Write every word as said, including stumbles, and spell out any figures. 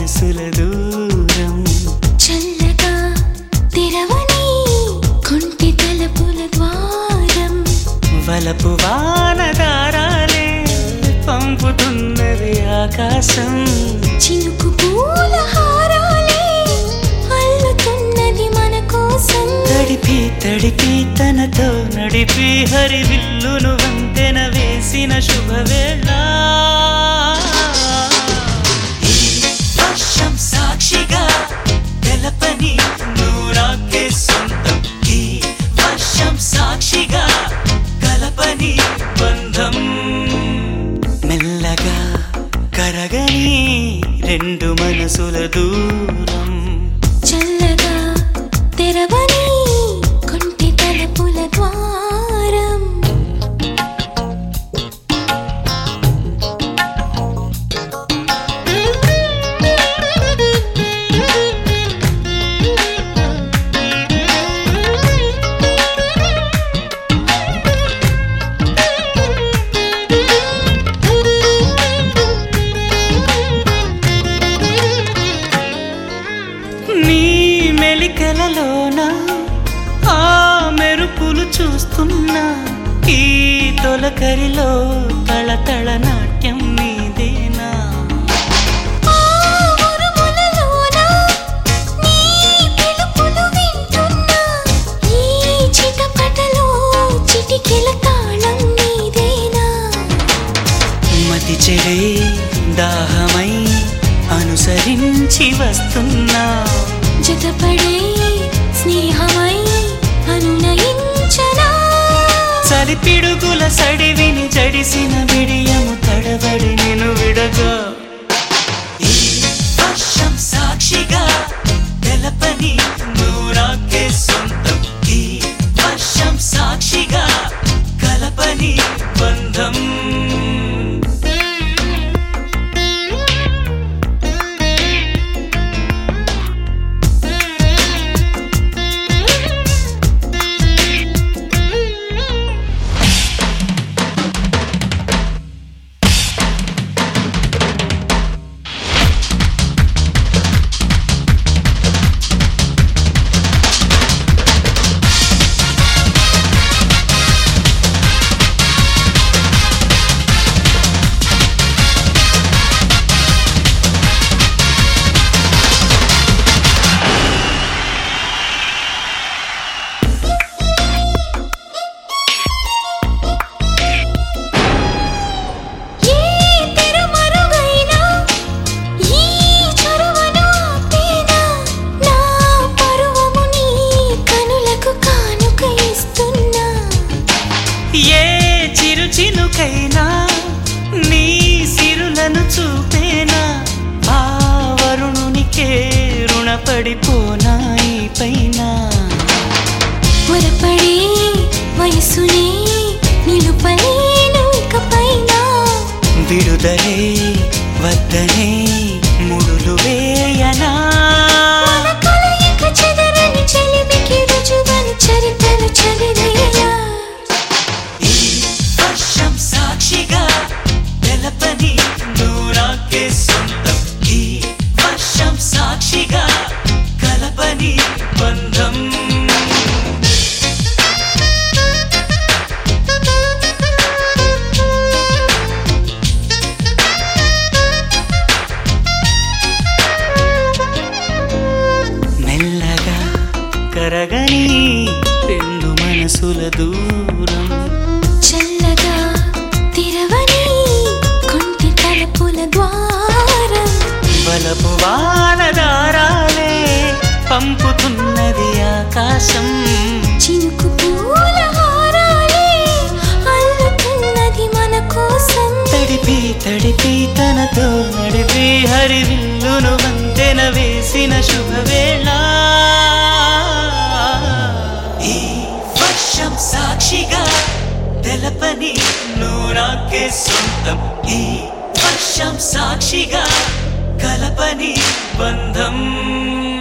మనసుల దూరం చల్లగా తెరవని కొంటి తలుపుల ద్వారం వలపు వానదారాలే పంపుతున్నది ఆకాశం చినుకు పూల హారాలే అల్లుతున్నది మన కోసం తడిపి తడిపి తనతో నడిపి హరివిల్లును వంతెన వేసిన శుభవేళ ఈ వర్షం సాక్షిగా తెలపని నూరాకే సొంతం ఈ వర్షం సాక్షిగా కలపని బంధం మెల్లగా కరగని రెండు మనసుల దూరం చల్లగా తెరవని కొంటి తలుపుల ద్వారం నీ మెలికలలోన ఆ మెరుపులు చూస్తున్నా ఈ తొలకరిలో తళతళ నాట్యం నీదేనా ఆ ఉరుములలోన నీ పిలుపులు వింటున్నా ఈ చిటపటలో చిటికెల తాళం నీదేనా మతి చెడే దాహమై అనుసరించి వస్తున్నా జతపడే స్నేహమై అనునయించనా చలిపిడుగుల సడివిని జడిసిన బిడియము తడబడి నేను విడగా ఈ వర్షం సాక్షిగా తెలపని నూరాకే సొంతం ఈ వర్షం సాక్షిగా కలపని బంధం ఏ చిరు చినుకైనా నీ సిరులను చూపేనా ఆ వరుణునికే రుణపడిపోనా ఈ పైన త్వరపడే వయసునే నిలుపలేను ఇకపైన విడుదలే వద్దనే ముడులు వేయనా మన కలయిక చెదరని చెలిమికి రుజువని చరిత్రలు చదివేలా ఈ వర్షం సాక్షిగా తెలపని నూరాకే సొంతం ఈ వర్షం సాక్షిగా కలపని బంధం మెల్లగా కరగని రెండు మనసుల దూరం చల్లగా తెరవని కొంటి తలుపుల ద్వారం వలపు వానదారాలే పంపుతున్నది ఆకాశం చినుకు పూల హారాలే అల్లుతున్నది మన కోసం తడిపి తడిపి తనతో నడిపి హరివిల్లును వంతెన వేసిన శుభవేళ ఈ వర్షం సాక్షిగా తెలపని నూరాకే సొంతం ఈ వర్షం సాక్షిగా కలపని బంధం